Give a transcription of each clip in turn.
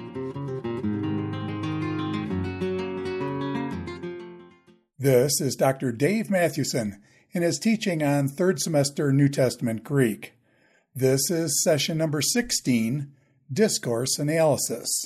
This is Dr. Dave Mathewson in his teaching on third semester New Testament Greek. This is session number 16, Discourse Analysis.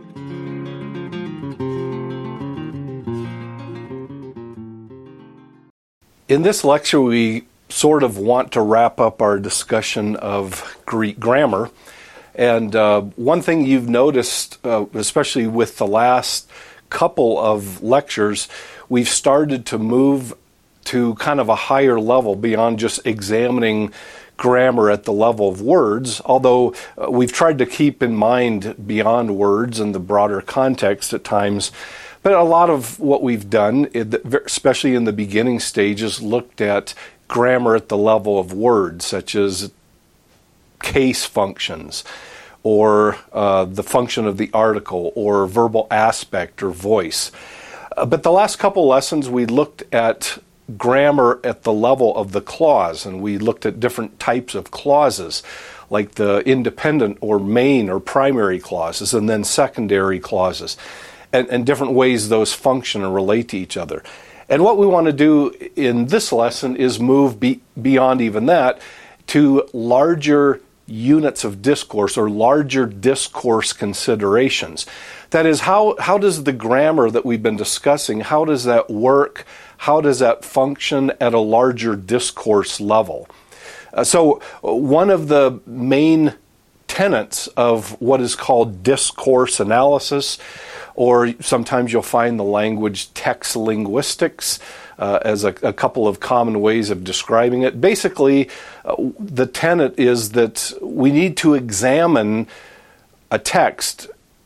In this lecture, we sort of want to wrap up our discussion of Greek grammar. And one thing you've noticed, especially with the last couple of lectures, we've started to move to kind of a higher level beyond just examining grammar at the level of words, although we've tried to keep in mind beyond words and the broader context at times. But a lot of what we've done, especially in the beginning stages, looked at grammar at the level of words, such as case functions, or the function of the article, or verbal aspect, or voice. But the last couple lessons, we looked at grammar at the level of the clause, and we looked at different types of clauses, like the independent or main or primary clauses, and then secondary clauses, and different ways those function and relate to each other. And what we want to do in this lesson is move beyond even that to larger units of discourse or larger discourse considerations. That is, how does the grammar that we've been discussing, how does that work? How does that function at a larger discourse level? So one of the main tenets of what is called discourse analysis, or sometimes you'll find the language text linguistics as a couple of common ways of describing it. Basically, the tenet is that we need to examine a text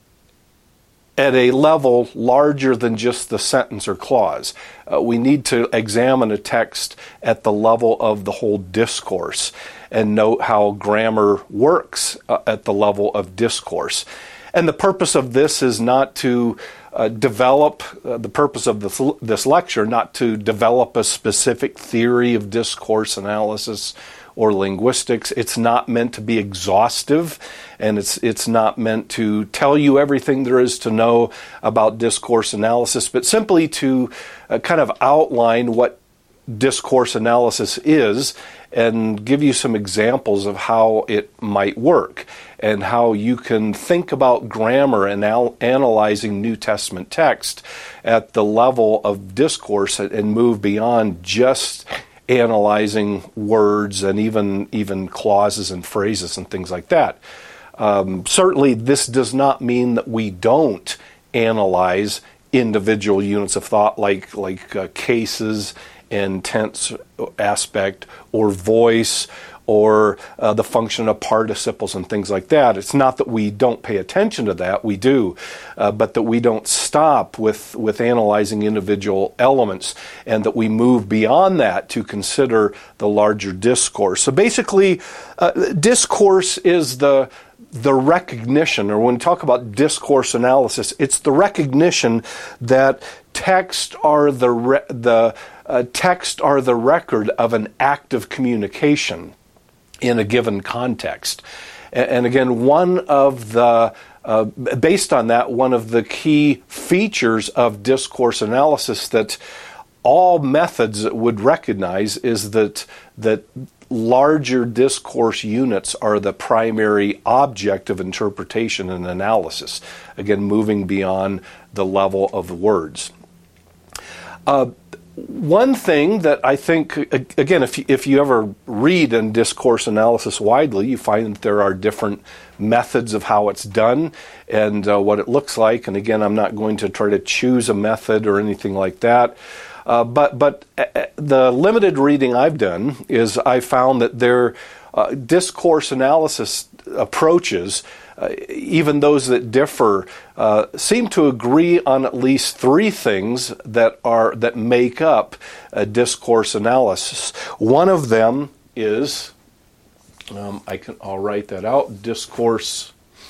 at a level larger than just the sentence or clause. We need to examine a text at the level of the whole discourse and note how grammar works at the level of discourse. And the purpose of this is not to develop, the purpose of this lecture, not to develop a specific theory of discourse analysis or linguistics. It's not meant to be exhaustive, and it's not meant to tell you everything there is to know about discourse analysis, but simply to kind of outline what discourse analysis is and give you some examples of how it might work and how you can think about grammar and analyzing New Testament text at the level of discourse and move beyond just analyzing words and even clauses and phrases and things like that. Certainly, this does not mean that we don't analyze individual units of thought like cases and tense aspect or voice or the function of participles and things like that. It's not that we don't pay attention to that, we do, but that we don't stop with analyzing individual elements and that we move beyond that to consider the larger discourse. So basically, discourse is the recognition, or when we talk about discourse analysis, it's the recognition that text are the record of an active communication in a given context. And again, based on that, one of the key features of discourse analysis that all methods would recognize is that larger discourse units are the primary object of interpretation and analysis. Again, moving beyond the level of the words. One thing that I think, again, if you ever read in discourse analysis widely, you find that there are different methods of how it's done and what it looks like. And again, I'm not going to try to choose a method or anything like that. But the limited reading I've done is I found that their discourse analysis approaches, even those that differ, seem to agree on at least three things that make up a discourse analysis. One of them is, I'll write that out, discourse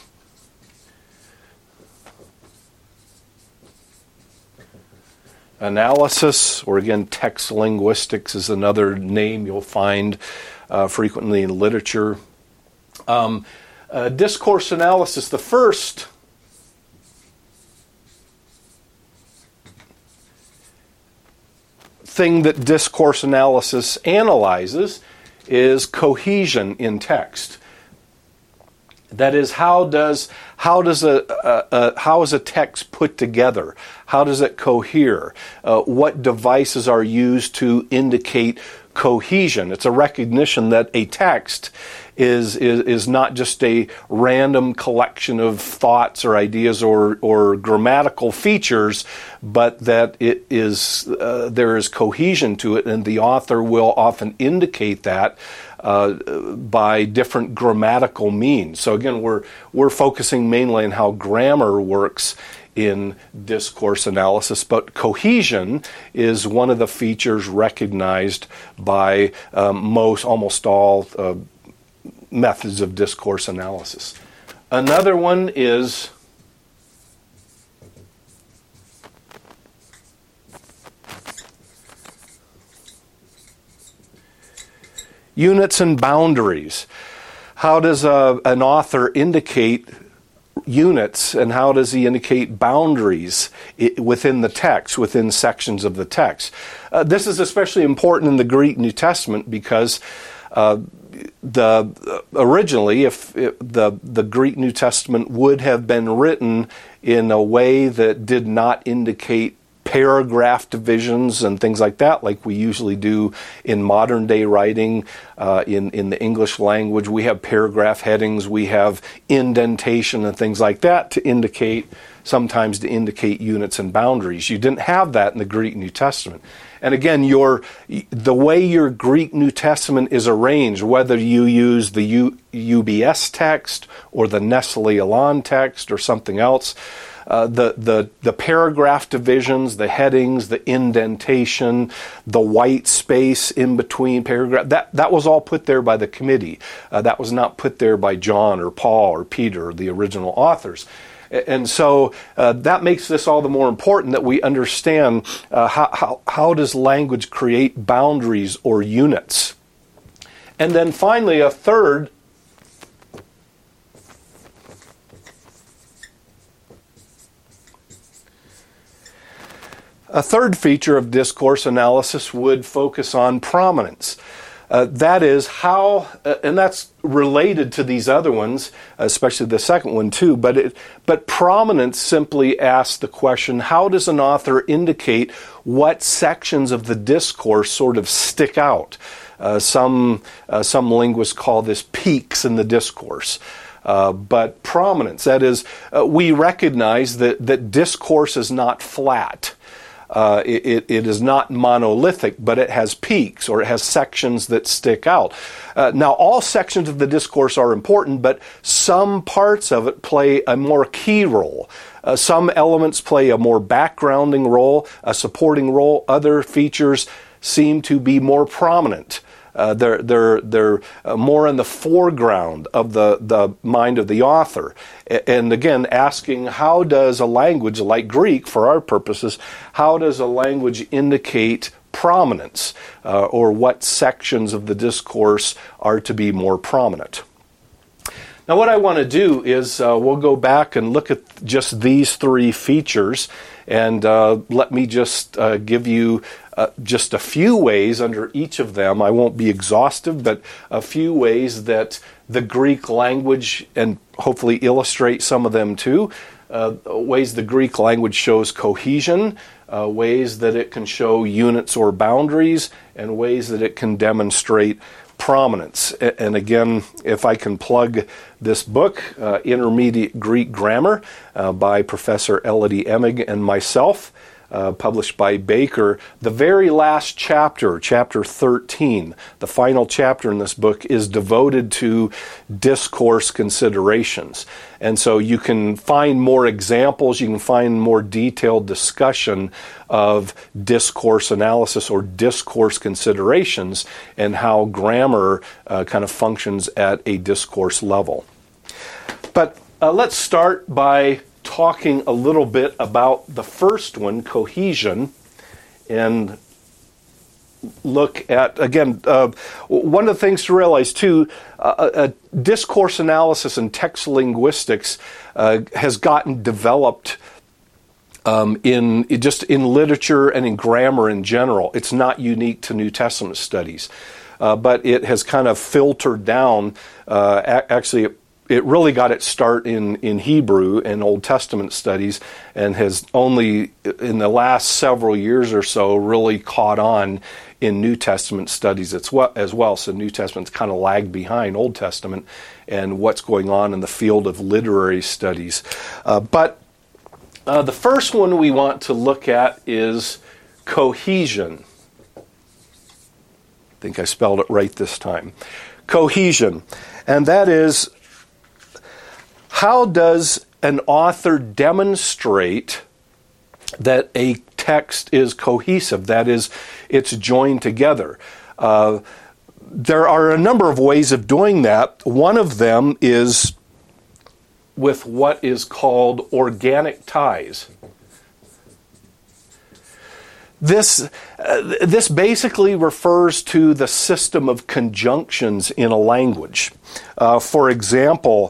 analysis, or again, text linguistics is another name you'll find frequently in literature. Discourse analysis, the first thing that discourse analysis analyzes is cohesion in text. That is, how is a text put together? How does it cohere? What devices are used to indicate cohesion? It's a recognition that a text is not just a random collection of thoughts or ideas or grammatical features, but that it is there is cohesion to it, and the author will often indicate that by different grammatical means. So again, we're focusing mainly on how grammar works in discourse analysis, but cohesion is one of the features recognized by almost all methods of discourse analysis. Another one is units and boundaries. How does an author indicate units, and how does he indicate boundaries within the text, within sections of the text? This is especially important in the Greek New Testament because originally, if the Greek New Testament would have been written in a way that did not indicate paragraph divisions and things like that, like we usually do in modern day writing in the English language. We have paragraph headings, we have indentation and things like that sometimes to indicate units and boundaries. You didn't have that in the Greek New Testament. And again, the way your Greek New Testament is arranged, whether you use the UBS text or the Nestle-Aland text or something else, the paragraph divisions, the headings, the indentation, the white space in between paragraph, that was all put there by the committee. That was not put there by John or Paul or Peter, the original authors. And so that makes this all the more important that we understand how does language create boundaries or units. And then finally, a third feature of discourse analysis would focus on prominence. That is how, and that's related to these other ones, especially the second one too, but prominence simply asks the question, how does an author indicate what sections of the discourse sort of stick out? Some linguists call this peaks in the discourse. But prominence, that is, we recognize that discourse is not flat. It is not monolithic, but it has peaks, or it has sections that stick out. Now, all sections of the discourse are important, but some parts of it play a more key role. Some elements play a more backgrounding role, a supporting role. Other features seem to be more prominent. They're more in the foreground of the mind of the author. And again, asking how does a language like Greek, for our purposes, how does a language indicate prominence, or what sections of the discourse are to be more prominent? Now what I want to do is we'll go back and look at just these three features, and let me just give you just a few ways under each of them. I won't be exhaustive, but a few ways that the Greek language, and hopefully illustrate some of them too, ways the Greek language shows cohesion, ways that it can show units or boundaries, and ways that it can demonstrate prominence. And again, if I can plug this book, Intermediate Greek Grammar, by Professor Elodie Emig and myself, published by Baker, the very last chapter, chapter 13, the final chapter in this book, is devoted to discourse considerations. And so you can find more examples, you can find more detailed discussion of discourse analysis or discourse considerations and how grammar kind of functions at a discourse level. But let's start by talking a little bit about the first one, cohesion, and look at, again, one of the things to realize too, discourse analysis and text linguistics has gotten developed in literature and in grammar in general. It's not unique to New Testament studies, but it has kind of filtered down. Actually, it really got its start in Hebrew and Old Testament studies, and has only in the last several years or so really caught on in New Testament studies as well. So New Testament's kind of lagged behind Old Testament and what's going on in the field of literary studies. But the first one we want to look at is cohesion. I think I spelled it right this time. Cohesion. And that is, how does an author demonstrate that a text is cohesive? That is, it's joined together. There are a number of ways of doing that. One of them is with what is called organic ties. This basically refers to the system of conjunctions in a language. For example,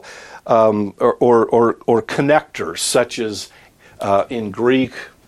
or connectors, such as in Greek,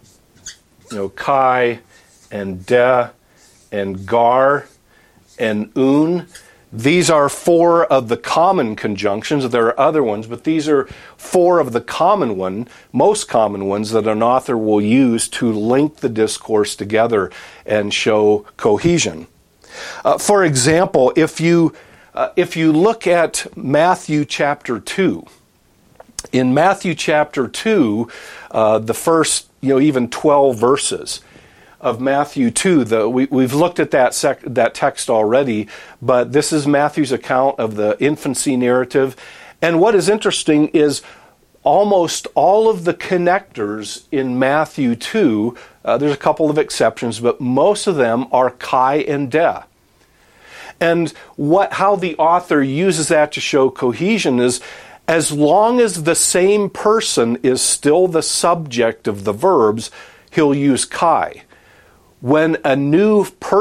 kai and de and gar and un. These are four of the common conjunctions. There are other ones, but these are four of the most common ones that an author will use to link the discourse together and show cohesion. For example, if you look at Matthew chapter 2, in Matthew chapter 2, the first even 12 verses of Matthew 2, we've looked at that text already, but this is Matthew's account of the infancy narrative. And what is interesting is almost all of the connectors in Matthew 2, there's a couple of exceptions, but most of them are kai and de. And how the author uses that to show cohesion is, as long as the same person is still the subject of the verbs, he'll use kai. When a new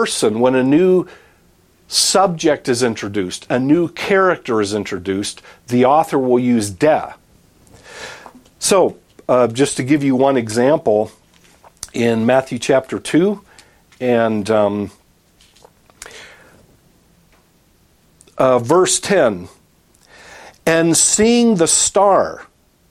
subject is introduced, a new character is introduced, the author will use de. So, just to give you one example, in Matthew chapter 2 and verse 10, and seeing the star,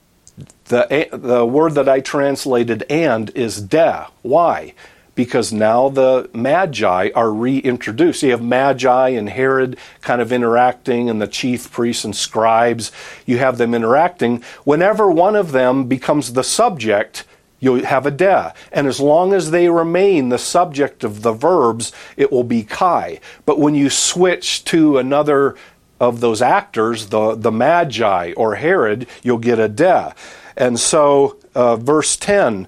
the word that I translated "and" is de. Why? Because now the magi are reintroduced. You have magi and Herod kind of interacting, and the chief priests and scribes, you have them interacting. Whenever one of them becomes the subject, you'll have a de. And as long as they remain the subject of the verbs, it will be kai. But when you switch to another of those actors, the magi or Herod, you'll get a de. And so, verse 10,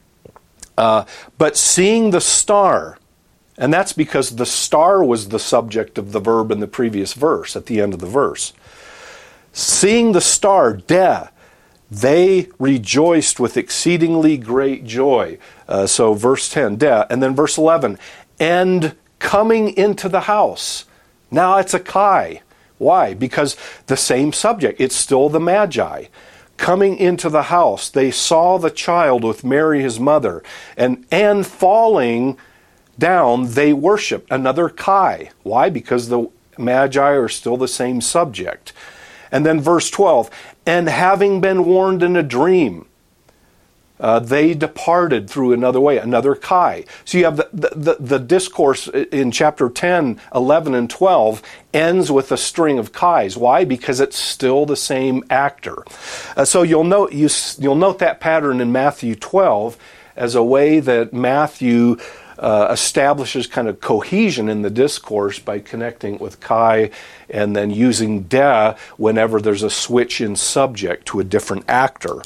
but seeing the star, and that's because the star was the subject of the verb in the previous verse, at the end of the verse. Seeing the star, de, they rejoiced with exceedingly great joy. So verse 10, de. And then verse 11, and coming into the house. Now it's a kai. Why? Because the same subject. It's still the magi. Coming into the house, they saw the child with Mary his mother, and falling down, they worshiped. Another kai. Why? Because the magi are still the same subject. And then verse 12, and having been warned in a dream, they departed through another way, another kai. So you have the discourse in chapter 10, 11, and 12 ends with a string of kais. Why? Because it's still the same actor. So you'll note that pattern in Matthew 12 as a way that Matthew establishes kind of cohesion in the discourse by connecting with kai and then using de whenever there's a switch in subject to a different actor.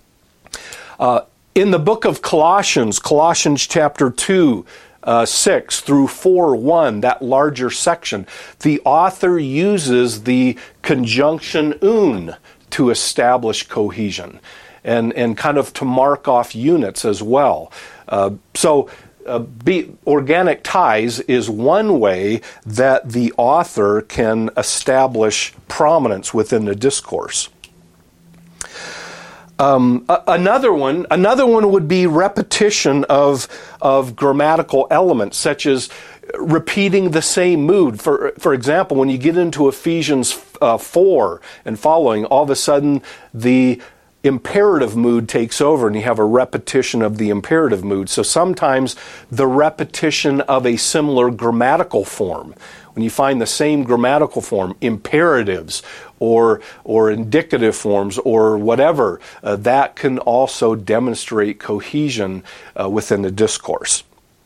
In the book of Colossians chapter 2, 6 through 4:1, that larger section, the author uses the conjunction un to establish cohesion and kind of to mark off units as well. Organic ties is one way that the author can establish prominence within the discourse. Another one would be repetition of grammatical elements, such as repeating the same mood. For example, when you get into Ephesians 4 and following, all of a sudden the imperative mood takes over and you have a repetition of the imperative mood. So sometimes the repetition of a similar grammatical form, when you find the same grammatical form, imperatives or indicative forms or whatever, that can also demonstrate cohesion within the discourse.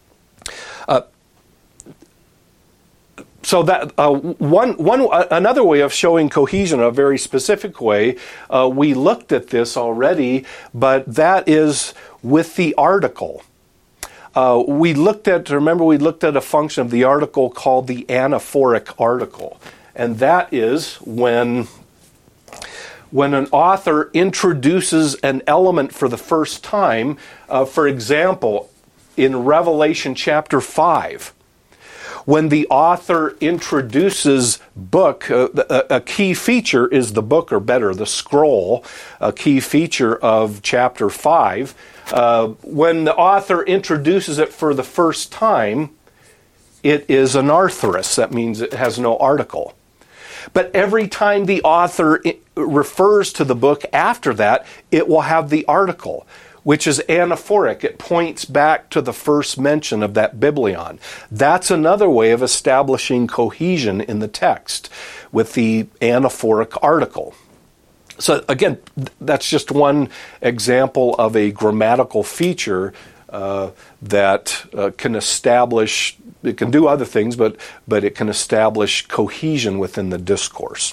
So that another way of showing cohesion, a very specific way, we looked at this already, but that is with the article. We looked at a function of the article called the anaphoric article, and that is when an author introduces an element for the first time. For example, in Revelation chapter 5. When the author introduces book, a key feature is the book, or better, the scroll, a key feature of chapter 5. When the author introduces it for the first time, it is an arthrous. That means it has no article. But every time the author refers to the book after that, it will have the article, which is anaphoric. It points back to the first mention of that biblion. That's another way of establishing cohesion in the text with the anaphoric article. So again, that's just one example of a grammatical feature that can establish, it can do other things, but it can establish cohesion within the discourse.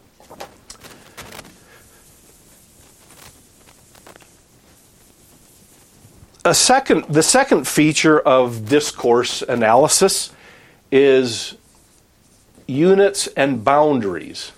The second feature of discourse analysis is units and boundaries.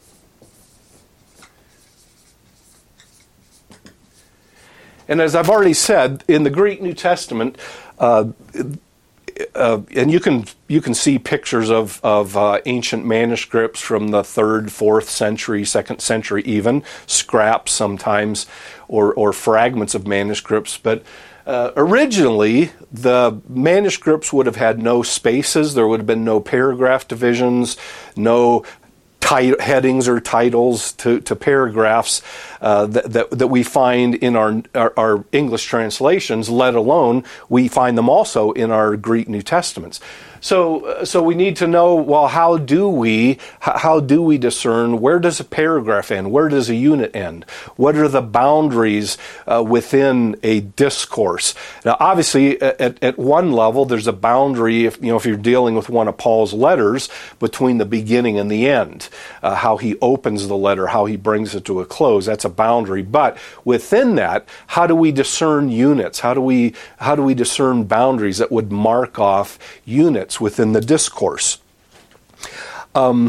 And as I've already said, in the Greek New Testament, and you can see pictures of ancient manuscripts from the 3rd, 4th century, 2nd century even, scraps sometimes, or fragments of manuscripts, but originally, the manuscripts would have had no spaces. There would have been no paragraph divisions, no headings or titles to paragraphs that we find in our English translations, let alone we find them also in our Greek New Testaments. So we need to know, well, how do we discern where does a paragraph end? Where does a unit end? What are the boundaries within a discourse? Now, obviously, at one level, there's a boundary, if you're dealing with one of Paul's letters, between the beginning and the end. How he opens the letter, how he brings it to a close, that's a boundary. But within that, how do we discern units? How do we discern boundaries that would mark off units within the discourse? One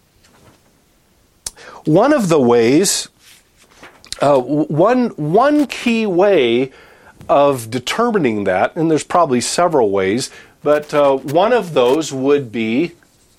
of the ways, one key way of determining that, and there's probably several ways, but one of those would be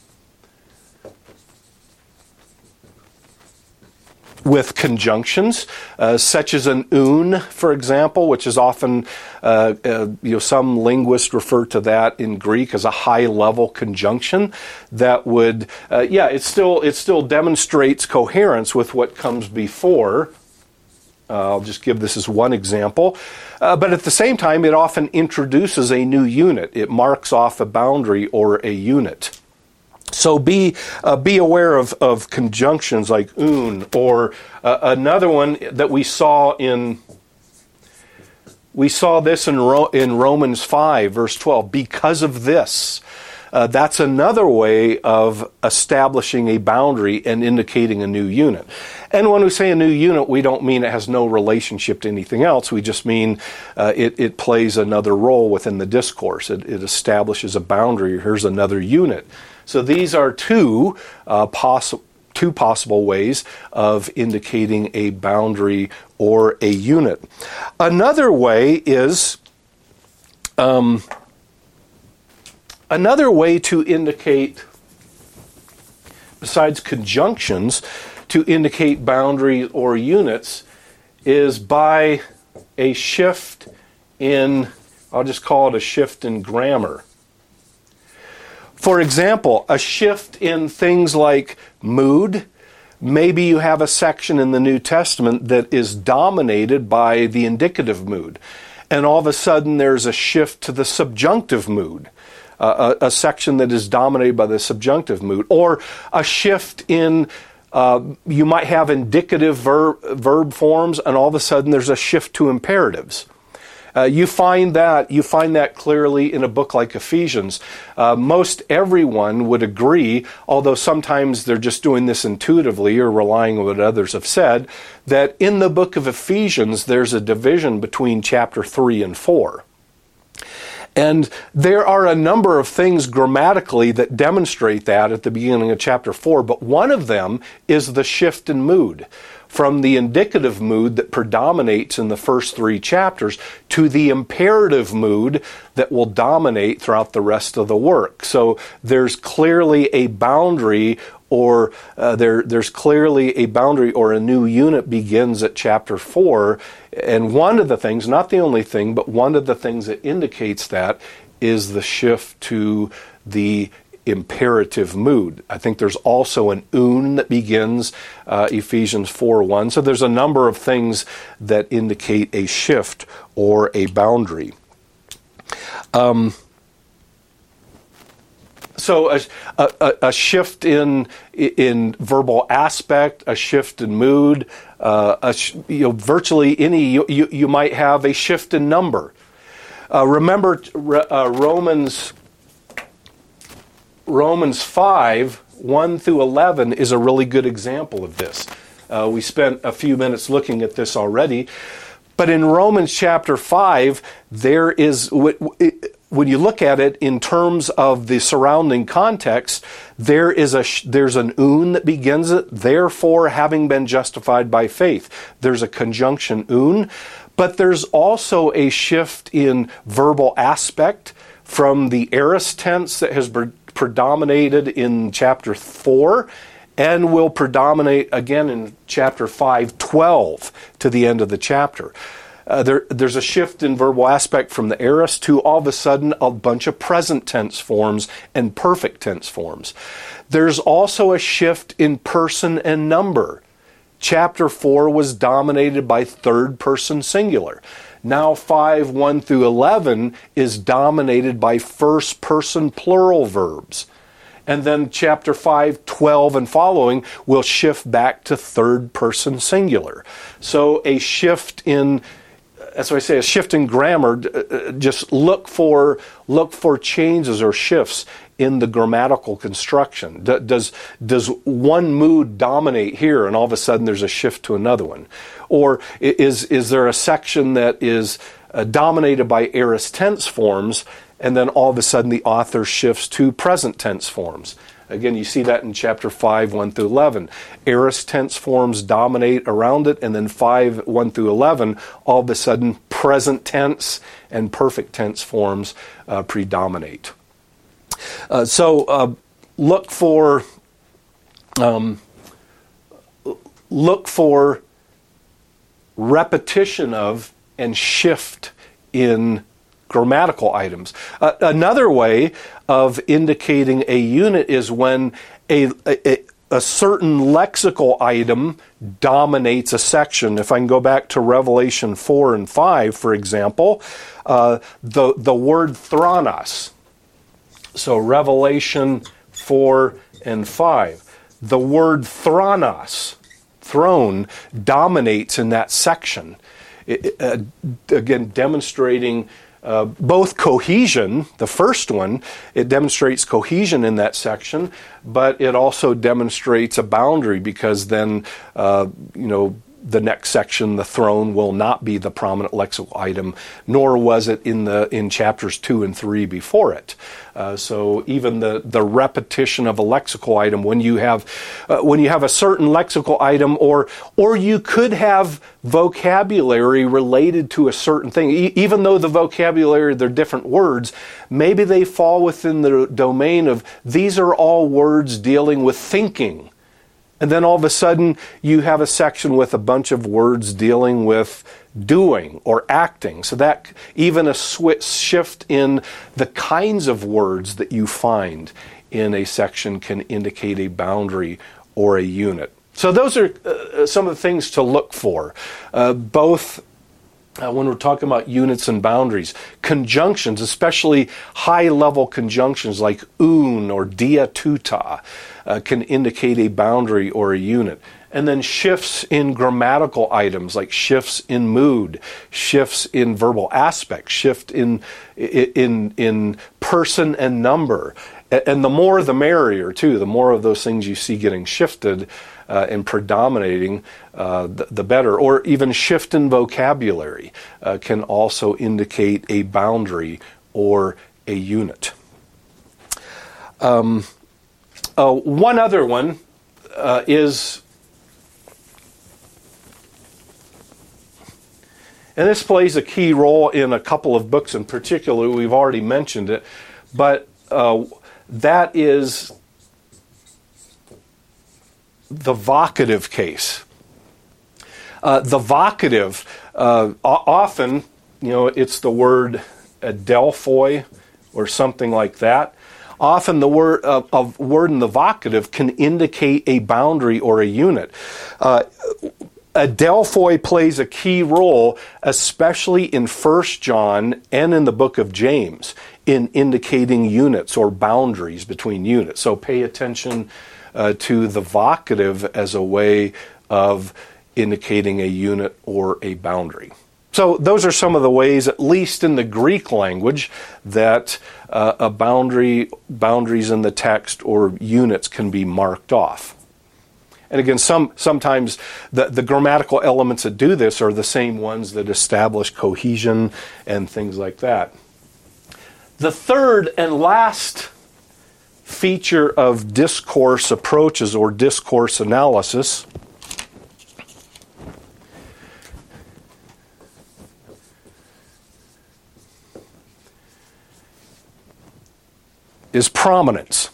with conjunctions, such as an un, for example, which is often, some linguists refer to that in Greek as a high-level conjunction. That would, it still demonstrates coherence with what comes before. I'll just give this as one example. But at the same time, it often introduces a new unit. It marks off a boundary or a unit. So be aware of conjunctions like un, or another one that we saw this in Romans 5, verse 12. Because of this, that's another way of establishing a boundary and indicating a new unit. And when we say a new unit, we don't mean it has no relationship to anything else. We just mean it plays another role within the discourse. It establishes a boundary. Here's another unit. So these are two possible ways of indicating a boundary or a unit. Another way is another way to indicate, besides conjunctions, to indicate boundaries or units is by a shift in, I'll just call it a shift in grammar. For example, a shift in things like mood. Maybe you have a section in the New Testament that is dominated by the indicative mood, and all of a sudden there's a shift to the subjunctive mood, a section that is dominated by the subjunctive mood, or a shift in, you might have indicative verb forms, and all of a sudden there's a shift to imperatives. You find that clearly in a book like Ephesians. Most everyone would agree, although sometimes they're just doing this intuitively or relying on what others have said, that in the book of Ephesians there's a division between chapter 3 and 4. And there are a number of things grammatically that demonstrate that at the beginning of chapter 4, but one of them is the shift in mood, from the indicative mood that predominates in the first 3 chapters to the imperative mood that will dominate throughout the rest of the work. So there's clearly a boundary, or there's clearly a boundary, or a new unit begins at chapter 4. And one of the things, not the only thing, but one of the things that indicates that is the shift to the imperative mood. I think there's also an un that begins Ephesians 4:1. So there's a number of things that indicate a shift or a boundary. So a shift in verbal aspect, a shift in mood, virtually any, you might have a shift in number. Remember Romans 5, 1 through 11 is a really good example of this. We spent a few minutes looking at this already. But in Romans chapter 5, there is, when you look at it in terms of the surrounding context, there's an un that begins it, therefore having been justified by faith. There's a conjunction un, but there's also a shift in verbal aspect from the aorist tense that has predominated in chapter 4 and will predominate again in chapter 5:12 to the end of the chapter. There's a shift in verbal aspect from the aorist to all of a sudden a bunch of present tense forms and perfect tense forms. There's also a shift in person and number. Chapter 4 was dominated by third person singular. Now 5, 1 through 11 is dominated by first person plural verbs. And then chapter 5, 12 and following will shift back to third person singular. So a shift in, that's why I say a shift in grammar, just look for changes or shifts in the grammatical construction. Does one mood dominate here and all of a sudden there's a shift to another one? Or is there a section that is dominated by aorist tense forms and then all of a sudden the author shifts to present tense forms? Again, you see that in chapter 5, 1 through 11. Aorist tense forms dominate around it, and then 5, 1 through 11, all of a sudden present tense and perfect tense forms predominate. So look for repetition of and shift in grammatical items. Another way of indicating a unit is when a certain lexical item dominates a section. If I can go back to Revelation 4 and 5, for example, the word thronos. So Revelation 4 and 5. The word thronos, throne, dominates in that section. Again, demonstrating both cohesion, the first one, it demonstrates cohesion in that section, but it also demonstrates a boundary because then, the next section, the throne, will not be the prominent lexical item, nor was it in chapters 2 and 3 before it. So even the repetition of a lexical item, when you have a certain lexical item, or you could have vocabulary related to a certain thing, even though the vocabulary, they're different words, maybe they fall within the domain of these are all words dealing with thinking. And then all of a sudden, you have a section with a bunch of words dealing with doing or acting. So that even a shift in the kinds of words that you find in a section can indicate a boundary or a unit. So those are some of the things to look for, both when we're talking about units and boundaries. Conjunctions, especially high-level conjunctions like un or dia tuta, can indicate a boundary or a unit. And then shifts in grammatical items like shifts in mood, shifts in verbal aspect, shift in person and number. And the more the merrier, too. The more of those things you see getting shifted and predominating, the better. Or even shift in vocabulary can also indicate a boundary or a unit. One other one is, and this plays a key role in a couple of books in particular. We've already mentioned it, but that is the vocative case. The vocative, often, it's the word adelphoi or something like that. Often the word in the vocative can indicate a boundary or a unit. Adelphoi plays a key role, especially in 1 John and in the book of James, in indicating units or boundaries between units. So pay attention to the vocative as a way of indicating a unit or a boundary. So those are some of the ways, at least in the Greek language, that boundaries in the text or units can be marked off. And again, sometimes the grammatical elements that do this are the same ones that establish cohesion and things like that. The third and last feature of discourse approaches or discourse analysis is prominence.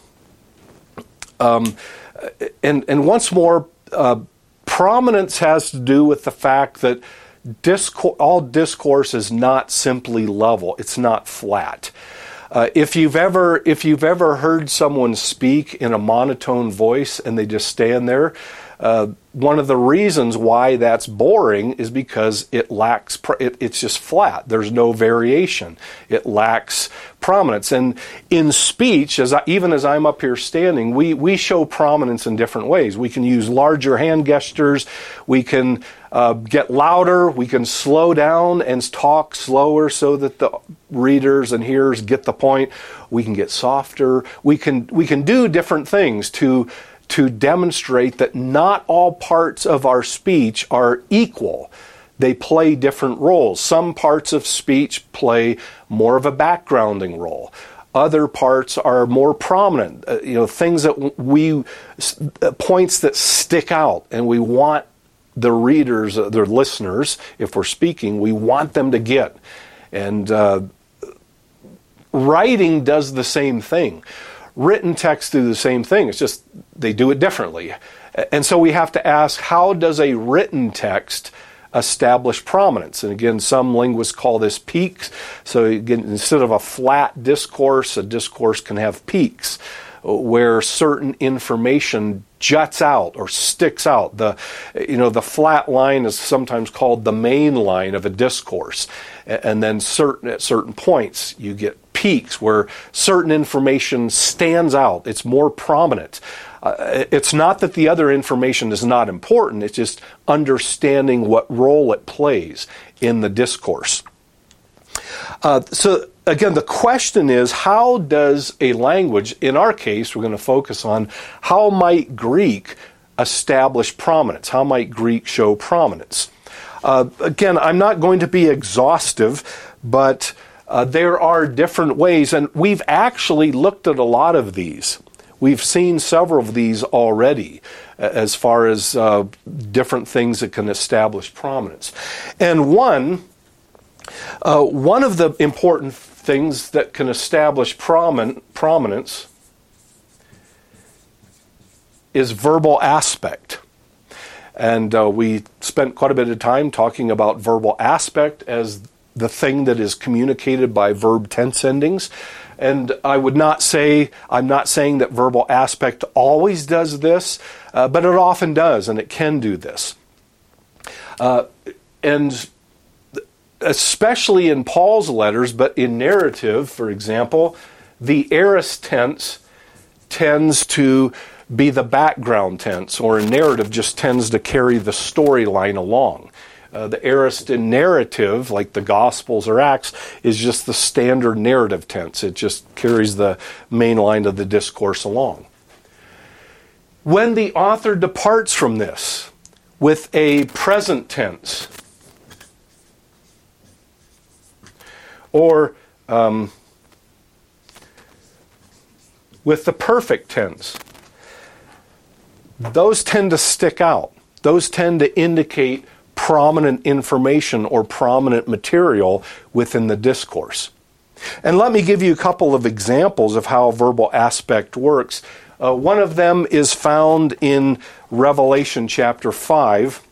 And once more, prominence has to do with the fact that all discourse is not simply level. It's not flat. If you've ever heard someone speak in a monotone voice and they just stand there, one of the reasons why that's boring is because it's just flat. There's no variation. It lacks prominence. And in speech, even as I'm up here standing, we show prominence in different ways. We can use larger hand gestures. We can get louder. We can slow down and talk slower so that the readers and hearers get the point. We can get softer. We can do different things to demonstrate that not all parts of our speech are equal. They play different roles. Some parts of speech play more of a backgrounding role. Other parts are more prominent. Things that points that stick out, and we want the readers, the listeners, if we're speaking, we want them to get. And writing does the same thing. Written texts do the same thing. It's just they do it differently. And so we have to ask, how does a written text establish prominence? And again, some linguists call this peaks. So again, instead of a flat discourse, a discourse can have peaks where certain information juts out or sticks out. The flat line is sometimes called the main line of a discourse. And then at certain points you get peaks where certain information stands out. It's more prominent. It's not that the other information is not important. It's just understanding what role it plays in the discourse. So again, the question is, how does a language, in our case, we're going to focus on how might Greek establish prominence? How might Greek show prominence? Again, I'm not going to be exhaustive, but there are different ways, and we've actually looked at a lot of these. We've seen several of these already as far as different things that can establish prominence. And one of the important things that can establish prominence is verbal aspect. And we spent quite a bit of time talking about verbal aspect as the thing that is communicated by verb tense endings. And I'm not saying that verbal aspect always does this, but it often does, and it can do this. And especially in Paul's letters, but in narrative, for example, the aorist tense tends to be the background tense, or in narrative just tends to carry the storyline along. The aorist in narrative, like the Gospels or Acts, is just the standard narrative tense. It just carries the main line of the discourse along. When the author departs from this with a present tense, or with the perfect tense, those tend to stick out. Those tend to indicate prominent information or prominent material within the discourse. And let me give you a couple of examples of how verbal aspect works. One of them is found in Revelation chapter 5.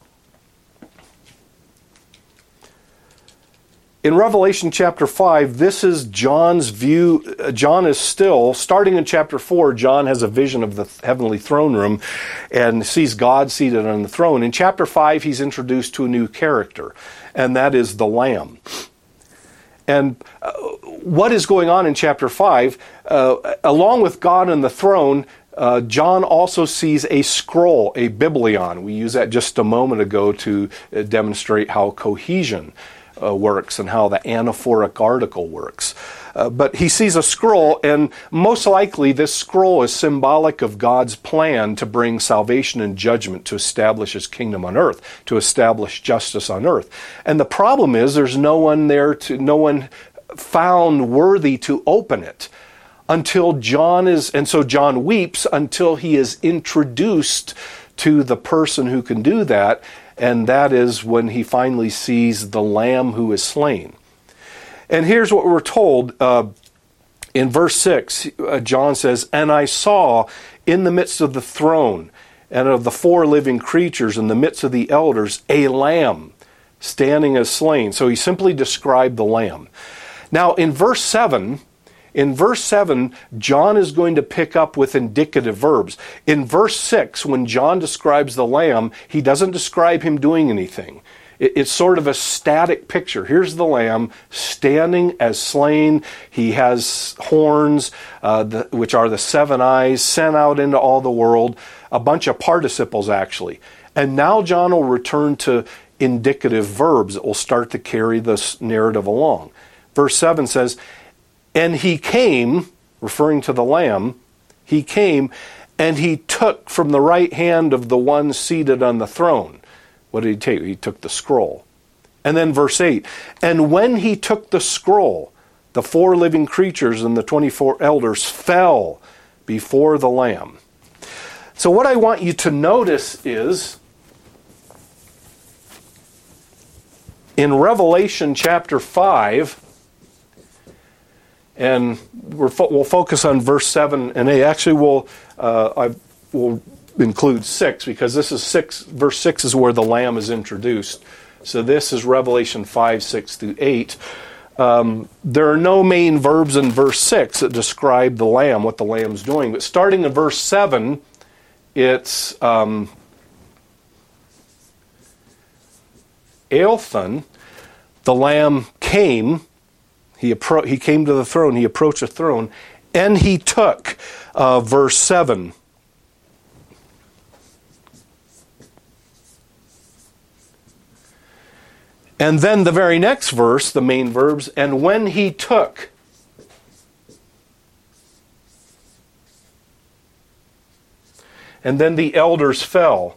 In Revelation chapter 5, this is John's view. John is still, starting in chapter 4, John has a vision of the heavenly throne room and sees God seated on the throne. In chapter 5, he's introduced to a new character, and that is the Lamb. And what is going on in chapter 5? Along with God on the throne, John also sees a scroll, a biblion. We used that just a moment ago to demonstrate how cohesion works and how the anaphoric article works. But he sees a scroll, and most likely this scroll is symbolic of God's plan to bring salvation and judgment, to establish his kingdom on earth, to establish justice on earth. And the problem is there's no one found worthy to open it until John is, and so John weeps until he is introduced to the person who can do that. And that is when he finally sees the Lamb who is slain. And here's what we're told in verse 6. John says, "And I saw in the midst of the throne and of the four living creatures in the midst of the elders a lamb standing as slain." So he simply described the lamb. Now in verse 7, John is going to pick up with indicative verbs. In verse 6, when John describes the Lamb, he doesn't describe him doing anything. It's sort of a static picture. Here's the Lamb standing as slain. He has horns, which are the 7 eyes, sent out into all the world. A bunch of participles, actually. And now John will return to indicative verbs that will start to carry this narrative along. Verse 7 says, "And he came," referring to the Lamb, "he came, and he took from the right hand of the one seated on the throne." What did he take? He took the scroll. And then verse 8, "And when he took the scroll, the 4 living creatures and the 24 elders fell before the Lamb." So what I want you to notice is, in Revelation chapter 5, and we'll focus on verse 7 and 8. Actually, I will include 6, because this is 6. Verse 6 is where the Lamb is introduced. So this is Revelation 5, 6 through 8. There are no main verbs in verse 6 that describe the Lamb, what the Lamb's doing. But starting in verse 7, it's Eilthon, the Lamb came. He came to the throne. He approached the throne, and he took, verse 7. And then the very next verse, the main verbs, "And when he took." And then the elders fell.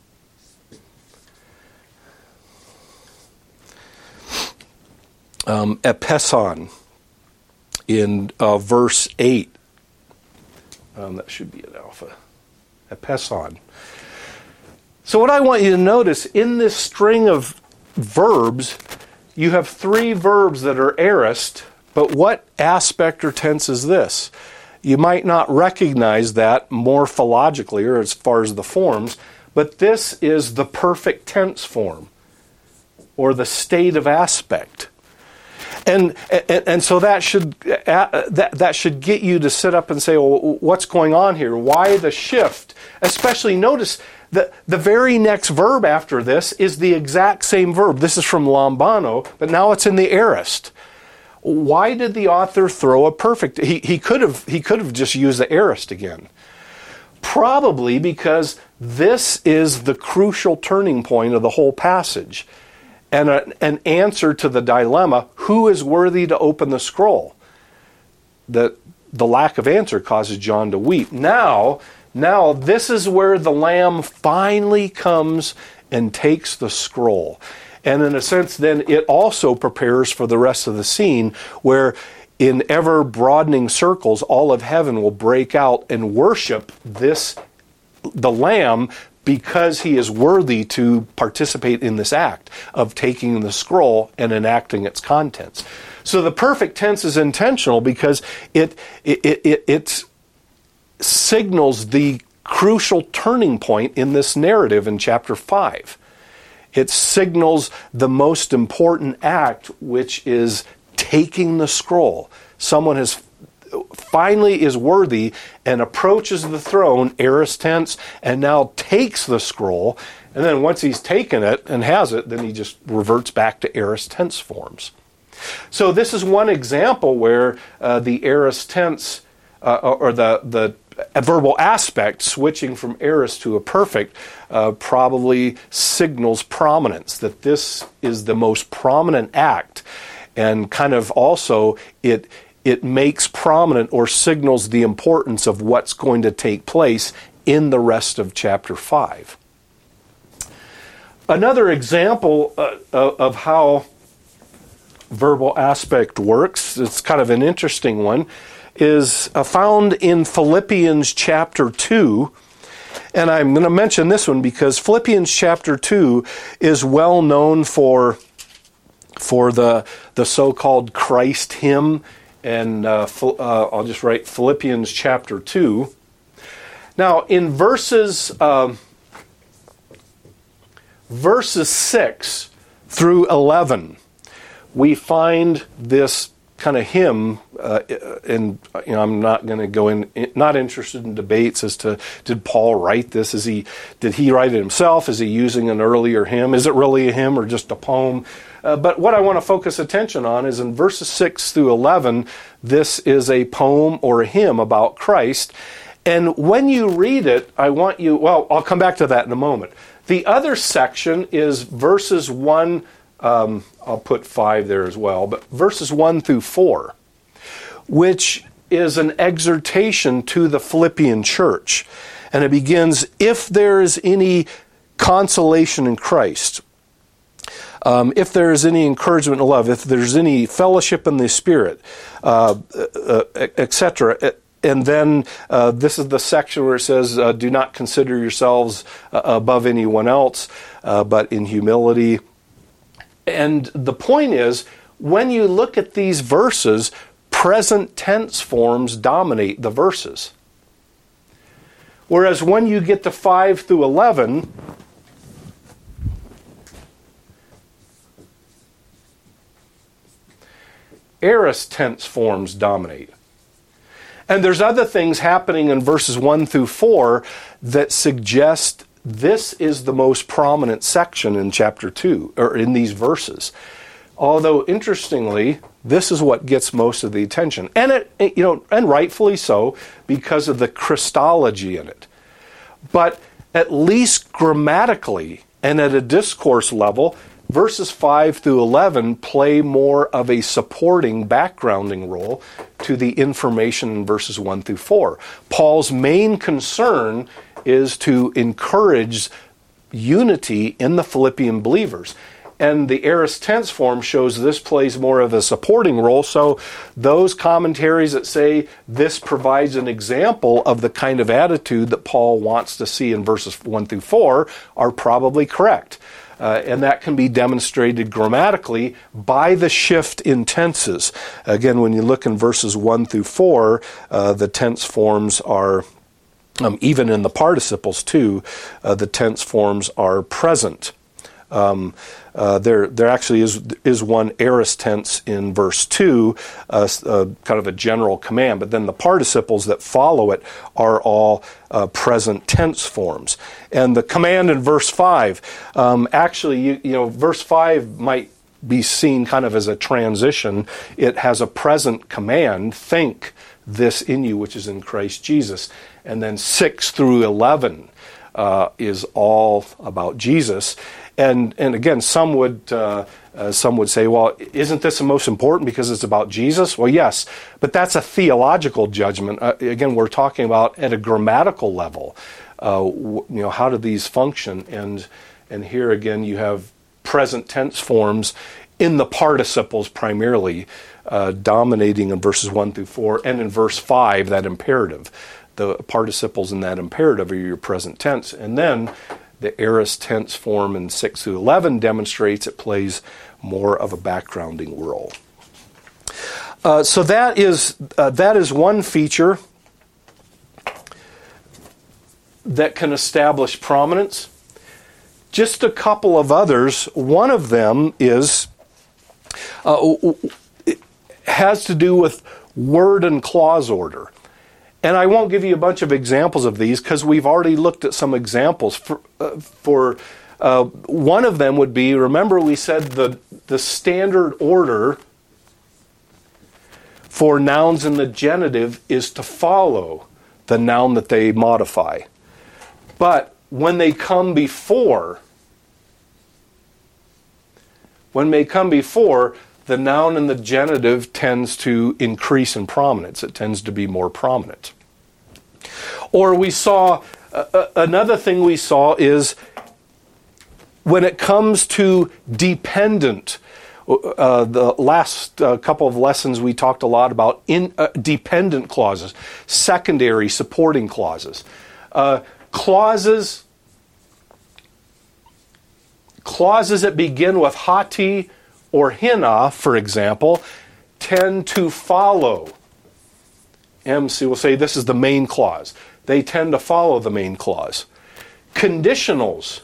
Epeson in verse 8. That should be an alpha. Epeson. So what I want you to notice, in this string of verbs, you have 3 verbs that are aorist, but what aspect or tense is this? You might not recognize that morphologically or as far as the forms, but this is the perfect tense form or the state of aspect. And so that should get you to sit up and say, well, what's going on here? Why the shift? Especially notice that the very next verb after this is the exact same verb. This is from lambano, but now it's in the aorist. Why did the author throw a perfect? He could have just used the aorist again. Probably because this is the crucial turning point of the whole passage. And an answer to the dilemma, who is worthy to open the scroll? The lack of answer causes John to weep. Now this is where the Lamb finally comes and takes the scroll. And in a sense, then it also prepares for the rest of the scene where in ever broadening circles, all of heaven will break out and worship the Lamb, because he is worthy to participate in this act of taking the scroll and enacting its contents. So the perfect tense is intentional because it signals the crucial turning point in this narrative in chapter 5. It signals the most important act, which is taking the scroll. Someone finally is worthy and approaches the throne, aorist tense, and now takes the scroll. And then once he's taken it and has it, then he just reverts back to aorist tense forms. So this is one example where the aorist tense or the verbal aspect switching from aorist to a perfect probably signals prominence, that this is the most prominent act, and kind of also it makes prominent or signals the importance of what's going to take place in the rest of chapter 5. Another example of how verbal aspect works, it's kind of an interesting one, is found in Philippians chapter 2. And I'm going to mention this one because Philippians chapter 2 is well known for the so-called Christ hymn. And I'll just write Philippians chapter 2. Now, in verses 6 through 11, we find this kind of hymn, and I'm not going to go in, not interested in debates as to did Paul write this? Did he write it himself? Is he using an earlier hymn? Is it really a hymn or just a poem? But what I want to focus attention on is in verses 6 through 11, this is a poem or a hymn about Christ. And when you read it, I'll come back to that in a moment. The other section is verses 1, I'll put 5 there as well, but verses 1 through 4, which is an exhortation to the Philippian church. And it begins, if there is any consolation in Christ, if there is any encouragement in love, if there's any fellowship in the Spirit, etc. And then this is the section where it says, do not consider yourselves above anyone else, but in humility. And the point is, when you look at these verses, present tense forms dominate the verses. Whereas when you get to 5 through 11, aorist tense forms dominate. And there's other things happening in verses 1 through 4 that suggest this is the most prominent section in chapter 2, or in these verses. Although, interestingly, this is what gets most of the attention. And and rightfully so, because of the Christology in it. But at least grammatically and at a discourse level, verses 5 through 11 play more of a supporting, backgrounding role to the information in verses 1 through 4. Paul's main concern is to encourage unity in the Philippian believers. And the aorist tense form shows this plays more of a supporting role. So those commentaries that say this provides an example of the kind of attitude that Paul wants to see in verses 1 through 4 are probably correct. And that can be demonstrated grammatically by the shift in tenses. Again, when you look in verses 1 through 4, the tense forms are, even in the participles too, the tense forms are present. There actually is one aorist tense in verse 2, kind of a general command, but then the participles that follow it are all present tense forms. And the command in verse 5, actually, verse 5 might be seen kind of as a transition. It has a present command, think this in you, which is in Christ Jesus. And then 6 through 11 is all about Jesus. And again, some would say, well, isn't this the most important because it's about Jesus? Well, yes, but that's a theological judgment. Again, we're talking about at a grammatical level. How do these function? And here again, you have present tense forms in the participles primarily, dominating in verses 1 through 4, and in verse 5, that imperative. The participles in that imperative are your present tense, and then the aorist tense form in 6 through 11 demonstrates it plays more of a backgrounding role. So that is one feature that can establish prominence. Just a couple of others. One of them is has to do with word and clause order. And I won't give you a bunch of examples of these because we've already looked at some examples. For one of them would be, remember we said the standard order for nouns in the genitive is to follow the noun that they modify. But when they come before, the noun in the genitive tends to increase in prominence. It tends to be more prominent. Or we saw, another thing we saw is when it comes to dependent, the last couple of lessons we talked a lot about dependent clauses, secondary supporting clauses. Clauses that begin with hati or hina, for example, tend to follow. MC will say this is the main clause. They tend to follow the main clause. Conditionals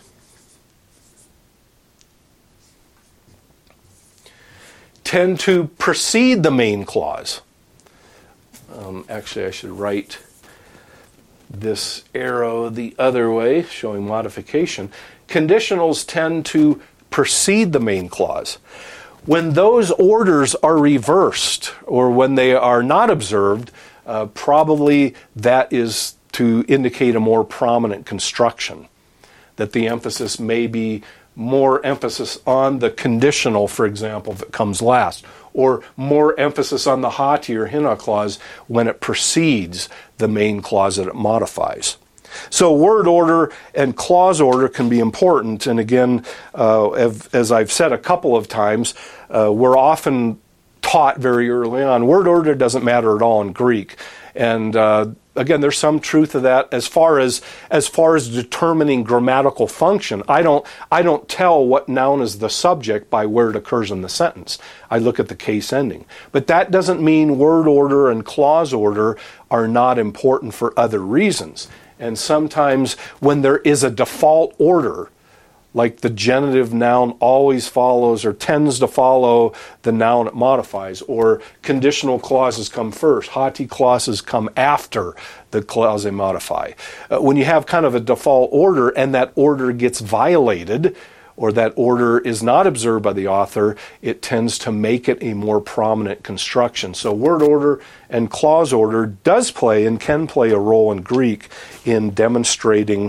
tend to precede the main clause. Actually, I should write this arrow the other way, showing modification. Conditionals tend to precede the main clause. When those orders are reversed, or when they are not observed, probably that is to indicate a more prominent construction, that the emphasis may be more emphasis on the conditional, for example, if it comes last, or more emphasis on the hati or hina clause when it precedes the main clause that it modifies. So word order and clause order can be important, and again, as I've said a couple of times, we're often taught very early on, word order doesn't matter at all in Greek. And again, there's some truth to that as far as determining grammatical function. I don't tell what noun is the subject by where it occurs in the sentence. I look at the case ending. But that doesn't mean word order and clause order are not important for other reasons. And sometimes when there is a default order, like the genitive noun always follows or tends to follow the noun it modifies, or conditional clauses come first, hati clauses come after the clause they modify. When you have kind of a default order and that order gets violated, or that order is not observed by the author, it tends to make it a more prominent construction. So word order and clause order does play and can play a role in Greek in demonstrating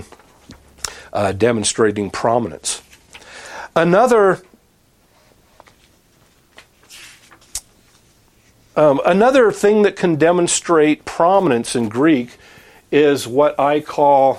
prominence. Another thing that can demonstrate prominence in Greek is what I call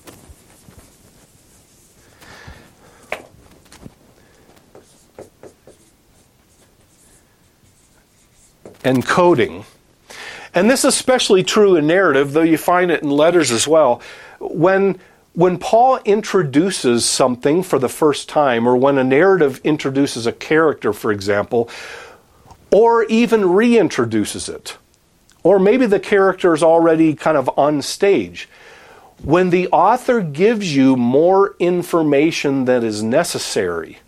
encoding. And this is especially true in narrative, though you find it in letters as well. When when Paul introduces something for the first time, or when a narrative introduces a character, for example, or even reintroduces it, or maybe the character is already kind of on stage, when the author gives you more information than is necessary,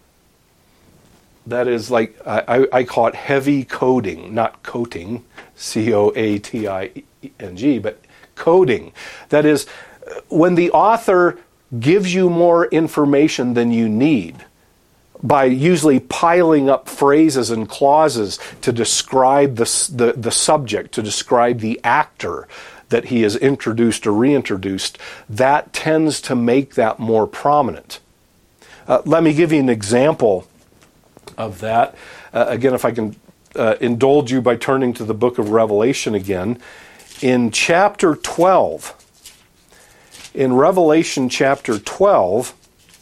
that is like, I call it heavy coding, not coating, C-O-A-T-I-N-G, but coding. That is, when the author gives you more information than you need, by usually piling up phrases and clauses to describe the subject, to describe the actor that he has introduced or reintroduced, that tends to make that more prominent. Let me give you an example of that. Again, if I can indulge you by turning to the book of Revelation again. In chapter 12, in Revelation chapter 12,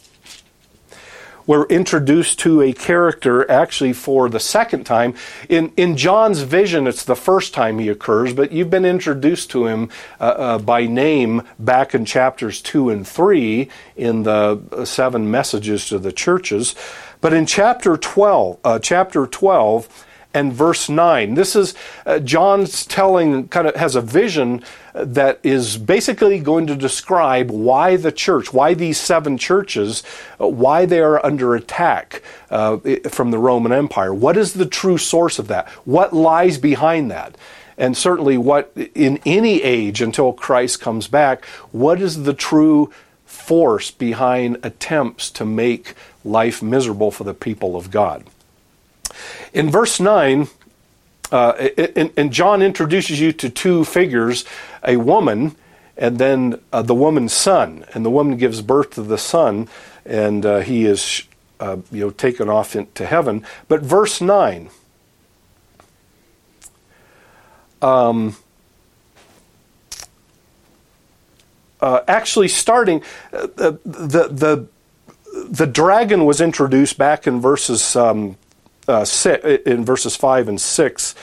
we're introduced to a character actually for the second time. In John's vision, it's the first time he occurs, but you've been introduced to him by name back in chapters 2 and 3 in the 7 messages to the churches. But in chapter 12 and verse 9, this is John's telling, kind of has a vision that is basically going to describe why the church, why these 7 churches, why they are under attack from the Roman Empire. What is the true source of that? What lies behind that? And certainly what, in any age until Christ comes back, what is the true force behind attempts to make life miserable for the people of God? In verse 9, and John introduces you to 2 figures, a woman and then the woman's son. And the woman gives birth to the son, and he is taken off into heaven. But verse 9, actually starting, the dragon was introduced back in verses in verses 5 and 6.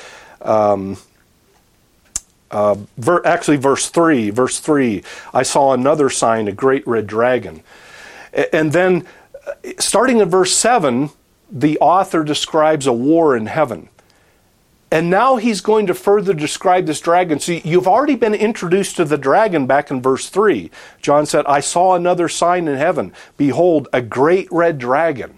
Actually, verse 3, I saw another sign, a great red dragon. And then, starting in verse 7, the author describes a war in heaven. And now he's going to further describe this dragon. So you've already been introduced to the dragon back in verse 3. John said, I saw another sign in heaven. Behold, a great red dragon.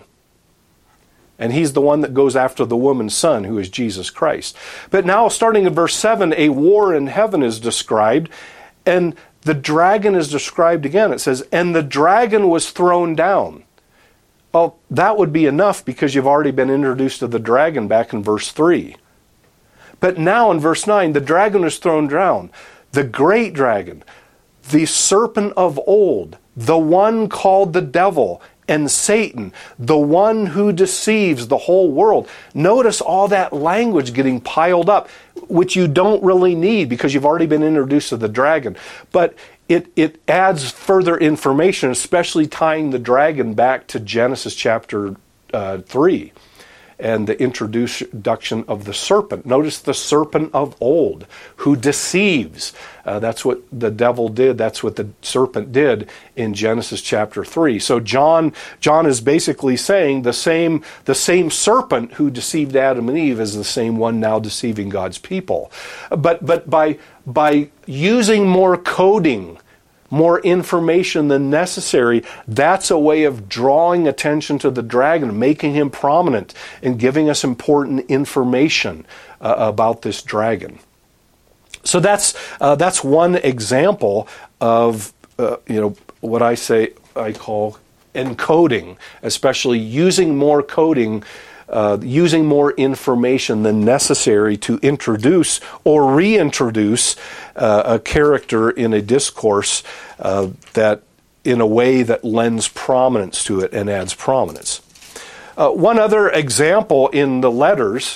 And he's the one that goes after the woman's son, who is Jesus Christ. But now, starting in verse 7, a war in heaven is described, and the dragon is described again. It says, and the dragon was thrown down. Well, that would be enough because you've already been introduced to the dragon back in verse 3. But now in verse 9, the dragon is thrown down. The great dragon, the serpent of old, the one called the devil and Satan, the one who deceives the whole world. Notice all that language getting piled up, which you don't really need because you've already been introduced to the dragon. But it adds further information, especially tying the dragon back to Genesis chapter 3 and the introduction of the serpent. Notice the serpent of old who deceives. That's what the devil did. That's what the serpent did in Genesis chapter 3. So John is basically saying the same serpent who deceived Adam and Eve is the same one now deceiving God's people. But by using more coding, more information than necessary, that's a way of drawing attention to the dragon, making him prominent, and giving us important information about this dragon. So that's one example of what I call encoding, especially using more coding, using more information than necessary to introduce or reintroduce a character in a discourse that in a way that lends prominence to it and adds prominence. One other example in the letters,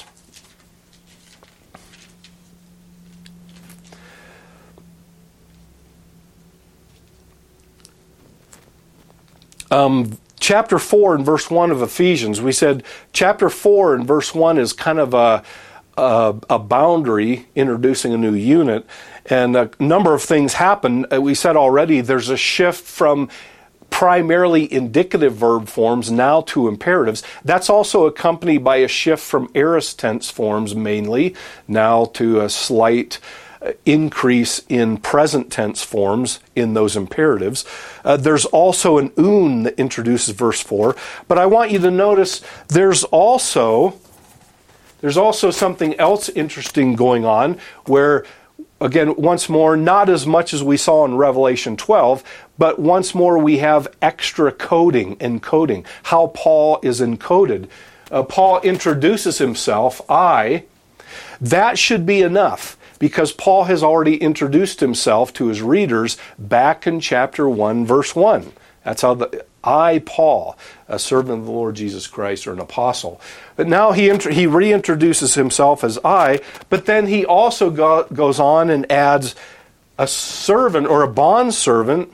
chapter 4 and verse 1 of Ephesians. We said chapter 4 and verse 1 is kind of a boundary, introducing a new unit, and a number of things happen. We said already there's a shift from primarily indicative verb forms now to imperatives. That's also accompanied by a shift from aorist tense forms mainly now to a slight increase in present tense forms in those imperatives. There's also an un that introduces verse 4, but I want you to notice there's also something else interesting going on where, again, once more, not as much as we saw in Revelation 12, but once more we have extra encoding, how Paul is encoded. Paul introduces himself, I. That should be enough, because Paul has already introduced himself to his readers back in chapter 1, verse 1. That's how I, Paul, a servant of the Lord Jesus Christ, or an apostle. But now he reintroduces himself as I, but then he also goes on and adds a servant or a bondservant,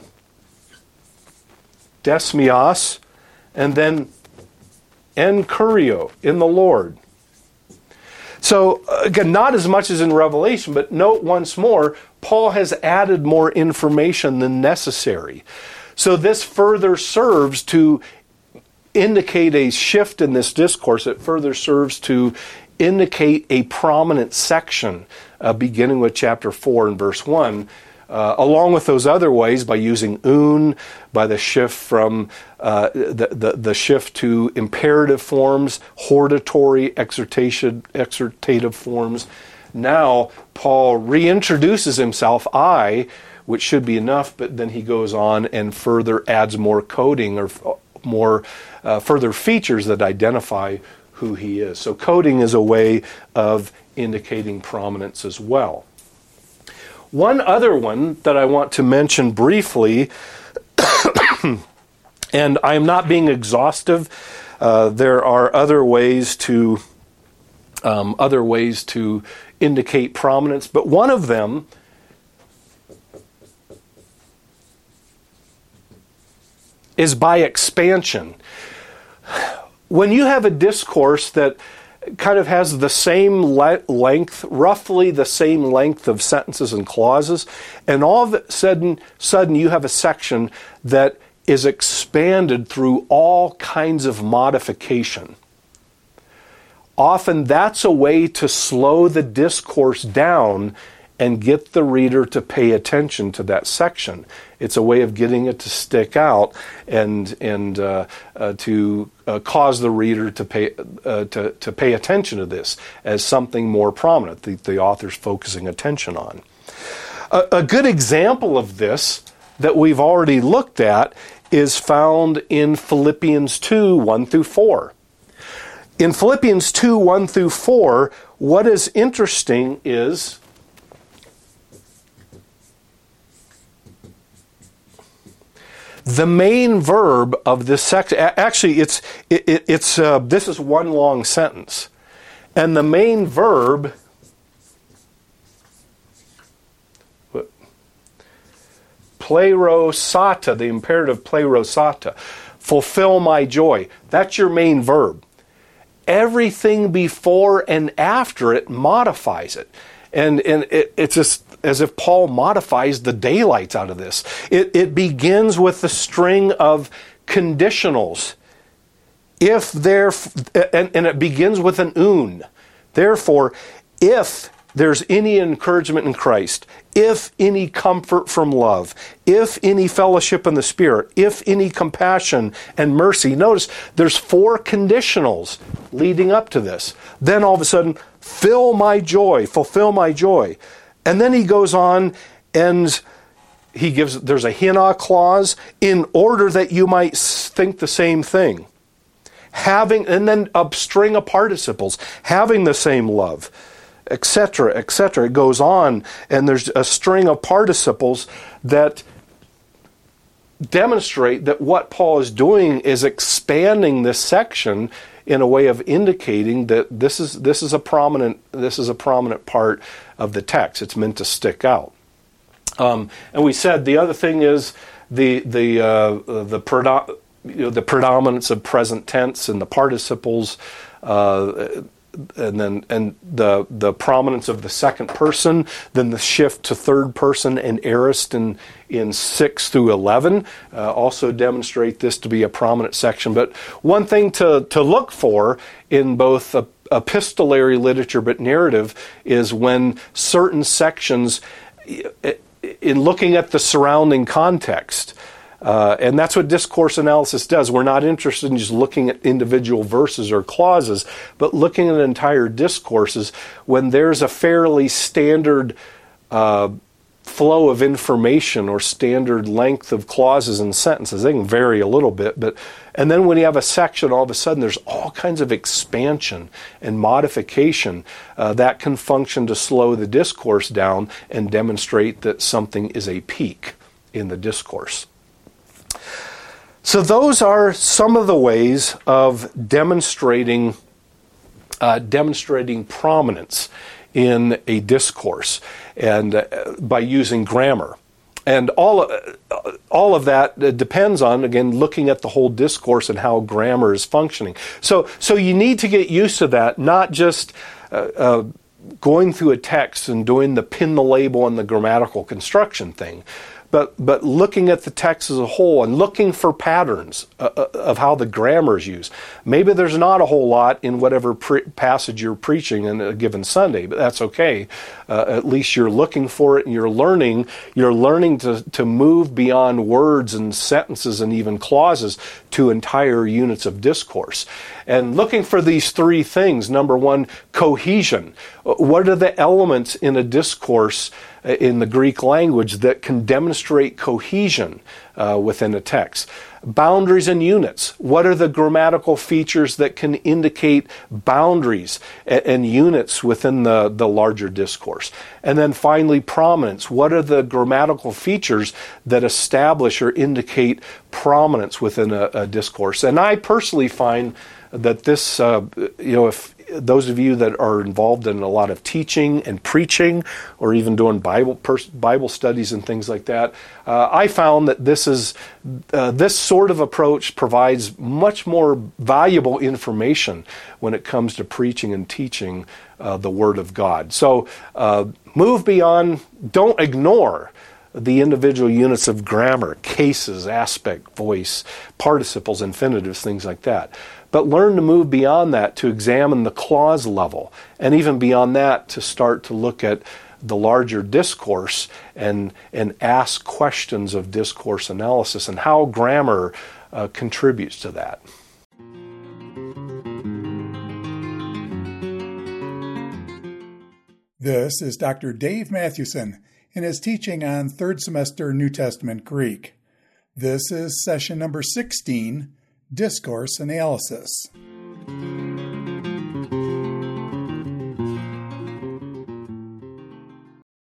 desmios, and then encurio, in the Lord. So, again, not as much as in Revelation, but note once more, Paul has added more information than necessary. So this further serves to indicate a shift in this discourse. It further serves to indicate a prominent section, beginning with chapter 4 and verse 1, along with those other ways by using un, by the shift from the shift to imperative forms, hortatory, exhortative forms. Now, Paul reintroduces himself, I, which should be enough, but then he goes on and further adds more coding or more further features that identify who he is. So coding is a way of indicating prominence as well. One other one that I want to mention briefly, and I am not being exhaustive. There are other ways to indicate prominence, but one of them is by expansion. When you have a discourse that kind of has the same length, roughly the same length of sentences and clauses, and all of a sudden you have a section that is expanded through all kinds of modification. Often that's a way to slow the discourse down and get the reader to pay attention to that section. It's a way of getting it to stick out and to cause the reader to pay attention to this as something more prominent. The author's focusing attention on. A good example of this that we've already looked at is found in Philippians 2, 1 through 4. In Philippians 2, 1 through 4, what is interesting is the main verb of this section. Actually, it's this is one long sentence, and the main verb plerosata, the imperative plerosata, fulfill my joy. That's your main verb. Everything before and after it modifies it. And it's just as if Paul modifies the daylights out of this. It begins with the string of conditionals. If there, and it begins with an un. Therefore, if there's any encouragement in Christ, if any comfort from love, if any fellowship in the Spirit, if any compassion and mercy. Notice there's 4 conditionals leading up to this. Then all of a sudden, fill my joy, fulfill my joy. And then he goes on and there's a hina clause, in order that you might think the same thing. And then a string of participles, having the same love, etc., etc. It goes on, and there's a string of participles that demonstrate that what Paul is doing is expanding this section in a way of indicating that this is a prominent part of the text. It's meant to stick out. And we said the other thing is the predominance of present tense and the participles. the prominence of the second person, then the shift to third person and aorist in 6 through 11 also demonstrate this to be a prominent section. But one thing to look for in both epistolary literature but narrative is when certain sections, in looking at the surrounding context, and that's what discourse analysis does. We're not interested in just looking at individual verses or clauses, but looking at entire discourses when there's a fairly standard flow of information or standard length of clauses and sentences. They can vary a little bit, and then when you have a section, all of a sudden there's all kinds of expansion and modification that can function to slow the discourse down and demonstrate that something is a peak in the discourse. So those are some of the ways of demonstrating prominence in a discourse, and by using grammar. And all of that depends on, again, looking at the whole discourse and how grammar is functioning. So you need to get used to that, not just going through a text and doing the pin the label and the grammatical construction thing, but looking at the text as a whole and looking for patterns of how the grammar is used. Maybe there's not a whole lot in whatever passage you're preaching in a given Sunday, but that's okay. At least you're looking for it, and you're learning to move beyond words and sentences and even clauses to entire units of discourse. And looking for these three things. Number one, cohesion. What are the elements in a discourse in the Greek language that can demonstrate cohesion within a text? Boundaries and units. What are the grammatical features that can indicate boundaries and units within the larger discourse? And then finally, prominence. What are the grammatical features that establish or indicate prominence within a discourse? And I personally find that this, if those of you that are involved in a lot of teaching and preaching, or even doing Bible studies and things like that, I found that this sort of approach provides much more valuable information when it comes to preaching and teaching the Word of God. So move beyond, don't ignore the individual units of grammar, cases, aspect, voice, participles, infinitives, things like that. But learn to move beyond that to examine the clause level, and even beyond that to start to look at the larger discourse and ask questions of discourse analysis and how grammar contributes to that. This is Dr. Dave Mathewson in his teaching on third semester New Testament Greek. This is session number 16, Discourse Analysis.